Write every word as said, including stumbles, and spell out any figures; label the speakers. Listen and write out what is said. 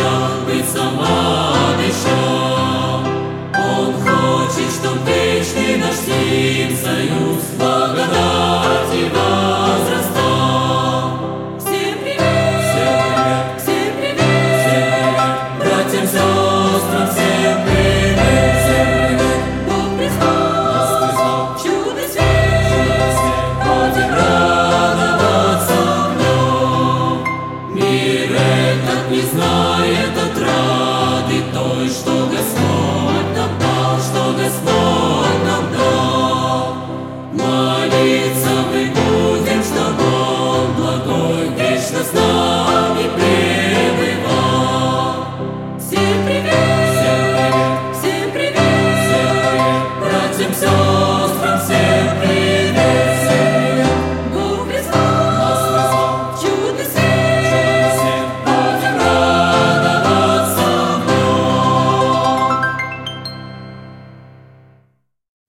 Speaker 1: обещал, быть сама обещал. Он хочет, чтоб вечный наш с ним союз благодати возрастал. Всем привет! Всем привет! Всем привет! Братьям, сестрам, всем привет! Всем привет! Бог призвал, чудо свет, будем радоваться в нем. Мир этот не знает отрады той, что Господь нам дал, что Господь